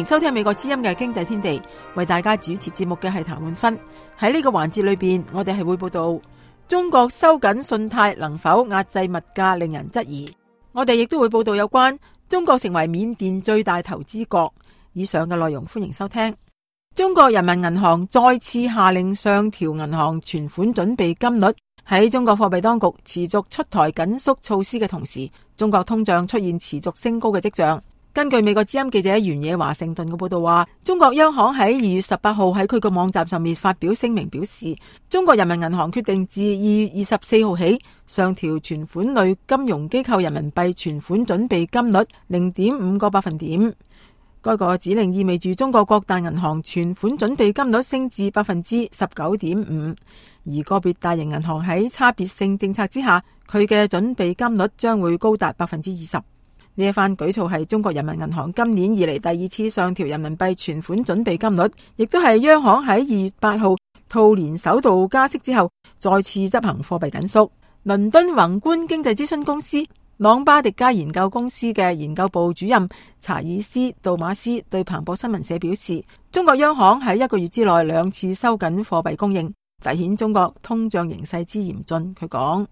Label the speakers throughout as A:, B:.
A: 收聽美國之音嘅經濟天地，為大家主持節目嘅係譚滿芬。喺呢個環節裏邊，我哋係會報道中國收緊信貸能否壓制物價，令人質疑。我哋亦都會報道有關中國成為緬甸最大投資國。以上嘅內容歡迎收聽。中國人民銀行再次下令上調銀行存款準備金率。喺中國貨幣當局持續出台緊縮措施嘅同時，中國通脹出現持續升高嘅跡象。根據美國之音記者原野華盛頓嘅報道話，中國央行喺2月18號喺佢個網站上面發表聲明表示，中國人民銀行決定自2月24號起上調存款類金融機構人民幣存款準備金率 0.5 個百分點。該個指令意味住中國各大銀行存款準備金率升至 19.5%， 而個別大型銀行喺差別性政策之下，佢嘅準備金率將會高達 20%。呢一番舉措係中國人民銀行今年以嚟第二次上調人民幣存款準備金率，亦都係央行喺2月8號兔年首度加息之後再次執行貨幣緊縮。倫敦宏觀經濟諮詢公司朗巴迪加研究公司嘅研究部主任查爾斯杜馬斯對彭博新聞社表示，中國央行喺1個月之內2次收緊貨幣供應，凸顯中國通脹形勢之嚴峻。佢講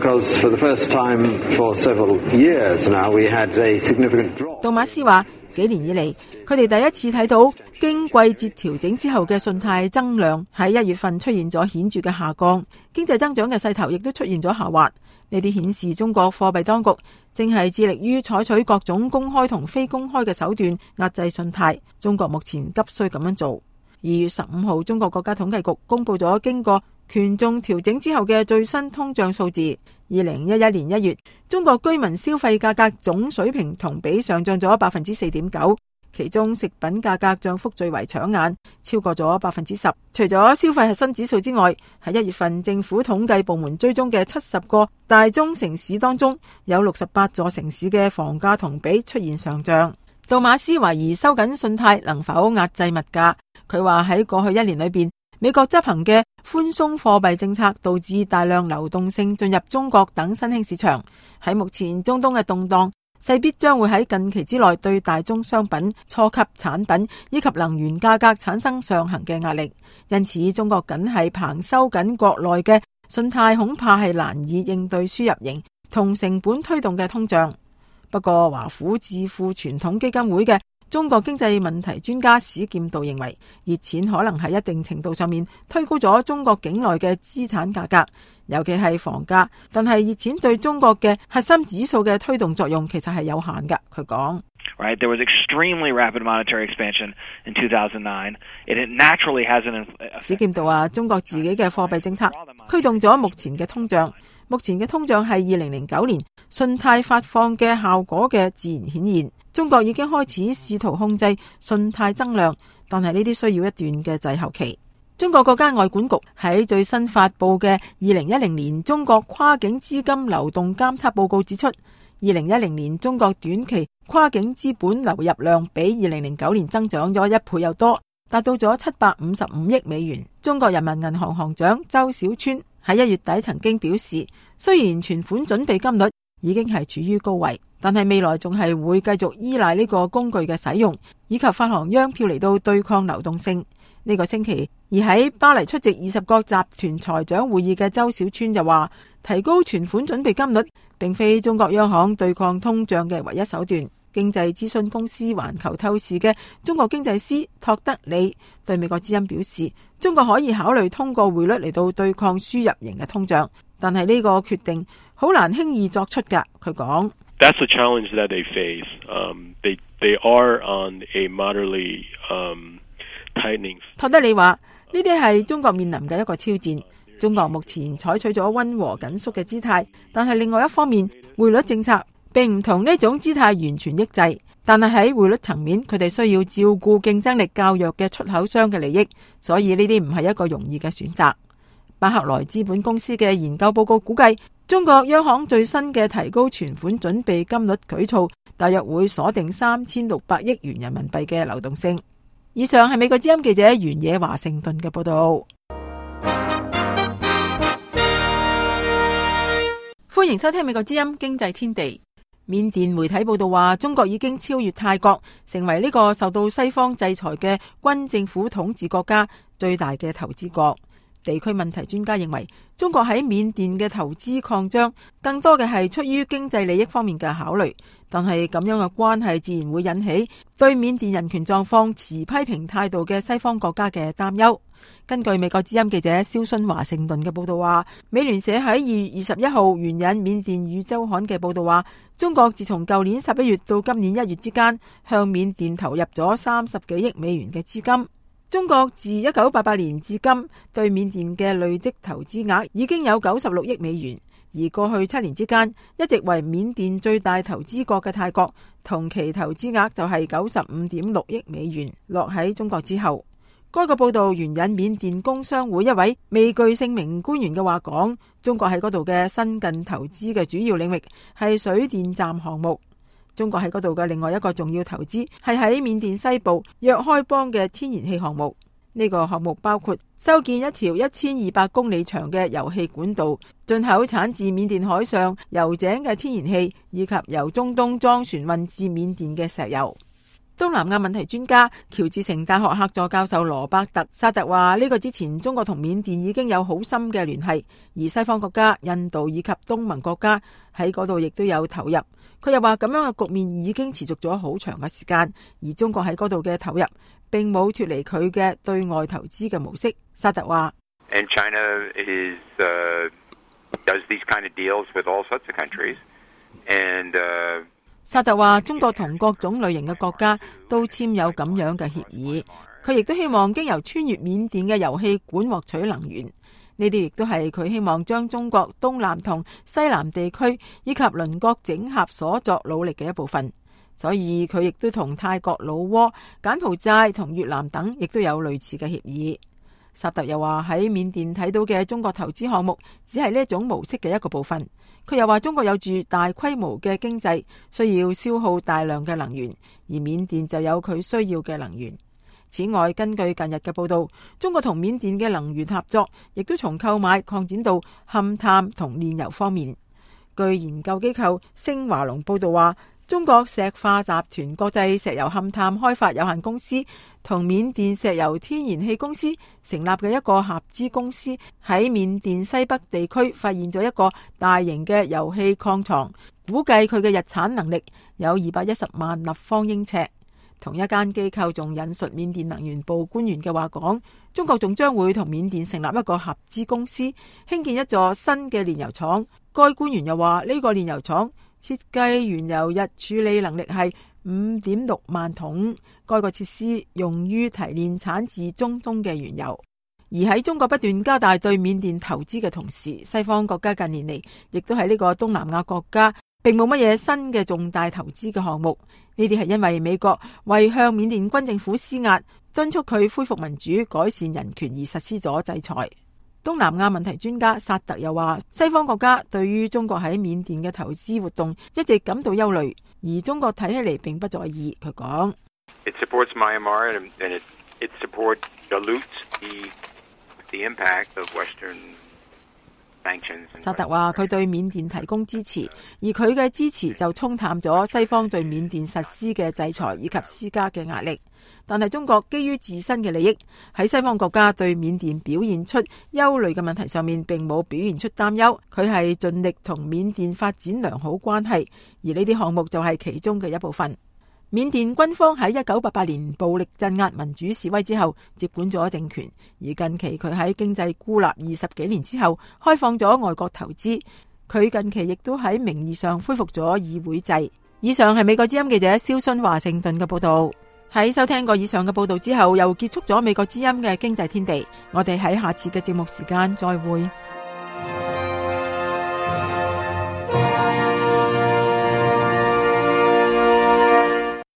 A: 杜馬斯話，幾年以嚟，佢哋第一次睇到經季節調整之後嘅信貸增量喺1月份出現咗顯著嘅下降，經濟增長嘅勢頭亦都出現咗下滑。呢啲顯示中國貨幣當局正係致力於採取各種公開同非公開嘅手段壓制信貸。中國目前急需咁樣做。2月15號，中國國家統計局公布咗經過權重調整之後嘅最新通脹數字。2011年1月，中國居民消費價格總水平同比上漲咗 4.9%， 其中食品價格漲幅最為搶眼，超過咗 10%。除咗消費核心指數之外，喺1月份政府統計部門追蹤嘅70個大中城市當中，有68座城市嘅房價同比出現上漲。杜馬斯懷疑收緊信貸能否壓制物價。佢話喺過去1年裏邊，美國執行嘅寬鬆貨幣政策導致大量流動性進入中國等新興市場。喺目前中東嘅動盪，勢必將會喺近期之內對大宗商品、初級產品以及能源價格產生上行嘅壓力。因此，中國僅係憑收緊國內嘅信貸，恐怕係難以應對輸入型同成本推動嘅通脹。不過，華府智庫傳統基金會嘅中國經濟問題專家史劍道認為，熱錢可能喺一定程度上面推高咗中國境內嘅資產價格，尤其係房價。但係熱錢對中國嘅核心指數嘅推動作用其實係有限㗎。佢講
B: ，Right, there was extremely rapid monetary expansion in 2009. It naturally has an.
A: 史劍道話，中國自己嘅貨幣政策驅動咗目前嘅通脹。目前嘅通脹係2009年信貸發放嘅效果嘅自然顯現。中國已經開始試圖控制信貸增量，但係呢啲需要一段嘅滯後期。中國國家外管局喺最新發布嘅2010年中國跨境資金流動監測報告指出，2010年中國短期跨境資本流入量比2009年增長咗1倍又多，達到咗755億美元。中國人民銀行行長周小川喺1月底曾經表示，雖然存款準備金率已經係處於高位，但係未來仲係會繼續依賴呢個工具嘅使用，以及發行央票嚟到對抗流動性。呢個星期，而喺巴黎出席20國集團財長會議嘅周小川就話，提高存款準備金率並非中國央行對抗通脹嘅唯一手段。經濟諮詢公司環球透視嘅中國經濟師托德里對美國之音表示，中國可以考慮通過匯率嚟到對抗輸入型嘅通脹，但係呢個決定好難輕易作出㗎。佢講
C: ，That's the challenge that they face. They are on a moderately tightening.
A: 托德里話，呢啲係中國面臨嘅一個挑戰。中國目前採取咗溫和緊縮嘅姿態，但係另外一方面，匯率政策並唔同呢種姿態完全抑制。但係喺匯率層面，佢哋需要照顧競爭力較弱嘅出口商嘅利益，所以呢啲唔係一個容易嘅選擇。巴克萊資本公司嘅研究報告估計，中國央行最新嘅提高存款準備金率舉措，大約會鎖定3600億元人民幣嘅流動性。以上係美國之音記者原野華盛頓嘅報道。歡迎收聽美國之音經濟天地。 緬甸媒體報道話，中國已經超越泰國，成為呢個受到西方制裁嘅軍政府統治國家最大嘅投資國。地區問題專家認為，中國喺緬甸嘅投資擴張，更多嘅係出於經濟利益方面嘅考慮，但係咁樣嘅關係自然會引起對緬甸人權狀況持批評態度嘅西方國家嘅擔憂。根據美國之音記者蕭勳華盛頓嘅報道話，美聯社喺2月21號援引緬甸語周刊嘅報道話，中國自從舊年11月到今年1月之間，向緬甸投入咗30幾億美元嘅資金。中國自1988年至今對緬甸嘅累積投資額已經有96億美元，而過去7年之間，一直為緬甸最大投資國嘅泰國，同期投資額就係95.6億美元，落喺中國之後。該個報道援引緬甸工商會一位未具姓名官員嘅話講，中國喺嗰度嘅新近投資嘅主要領域係水電站項目。中國喺嗰度嘅另外一個重要投資係喺緬甸西部若開邦嘅天然氣項目。呢個項目包括修建一條1200公里長嘅油氣管道，進口產自緬甸海上油井嘅天然氣，以及由中東裝船運至緬甸嘅石油。東南亞問題專家喬治城大學客座教授羅伯特薩特話，呢個之前中國同緬甸已經有好深嘅聯繫，而西方國家、印度以及東盟國家喺嗰度亦都有投入。佢又話，咁樣嘅局面已經持續咗好長嘅時間，而中國喺嗰度嘅投入並冇脫離佢嘅對外投資嘅模式。薩特話
D: And China does these kind of deals with all sorts of countries. And
A: 薩特話，中國同各種類型嘅國家都簽有咁樣嘅協議，佢亦都希望經由穿越緬甸嘅油氣管獲取能源。呢啲亦都係佢希望將中國東南同西南地區以及鄰國整合所作努力嘅一部分。所以佢亦都同泰國、老撾、柬埔寨同越南等亦都有類似嘅協議。薩特又話，喺緬甸睇到嘅中國投資項目只係呢一種模式嘅一個部分。佢又話，中國有住大規模嘅經濟，需要消耗大量嘅能源，而緬甸就有佢需要嘅能源。此外，根據近日嘅報道，中國同緬甸嘅能源合作亦都從購買擴展到勘探同煉油方面。據研究機構星華龍報道話，中國石化集團國際石油勘探開發有限公司同緬甸石油天然氣公司成立嘅一個合資公司，喺緬甸西北地區發現咗一個大型嘅油氣礦床，估計佢嘅日產能力有210萬立方英尺。同一間機構仲引述緬甸能源部官員嘅話講，中國仲將會同緬甸成立一個合資公司，興建一座新嘅煉油廠。該官員又話，呢個煉油廠設計原油日處理能力係5.6萬桶，該個設施用於提煉產自中東嘅原油。而喺中國不斷加大對緬甸投資嘅同時，西方國家近年嚟亦都喺呢個東南亞國家並冇乜嘢新嘅重大投資嘅項目。呢啲係因為美國為向緬甸軍政府施壓，敦促佢恢復民主、改善人權而實施咗制裁。東南亞問題專家薩特又話，西方國家對於中國喺緬甸嘅投資活動一直感到憂慮，而中國睇起嚟並不在意。佢講
D: It supports Myanmar and it supports dilutes the impact of Western sanctions.
A: 薩特話，佢對緬甸提供支持，而佢嘅支持就沖淡咗西方對緬甸實施嘅制裁以及施加嘅壓力。但係中國基於自身嘅利益，喺西方國家對緬甸表現出憂慮嘅問題上面並冇表現出擔憂，佢係盡力同緬甸發展良好關係，而呢啲項目就係其中嘅一部分。緬甸軍方喺1988年暴力鎮壓民主示威之後接管咗政權，而近期佢喺經濟孤立20幾年之後開放咗外國投資，佢近期亦都喺名義上恢復咗議會制。以上係美國之音記者蕭勳華盛頓嘅報道。喺收聽過以上嘅報道之後，又結束咗美國之音嘅經濟天地。我哋喺下次嘅節目時間再會。